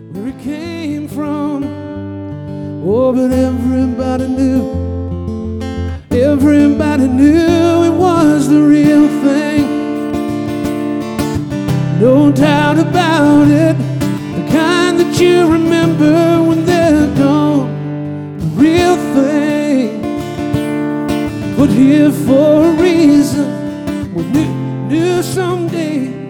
where it came from. Oh, but everybody knew it was the real thing. No doubt about it, the kind that you remember when they're gone. The real thing, put here for a reason. We knew someday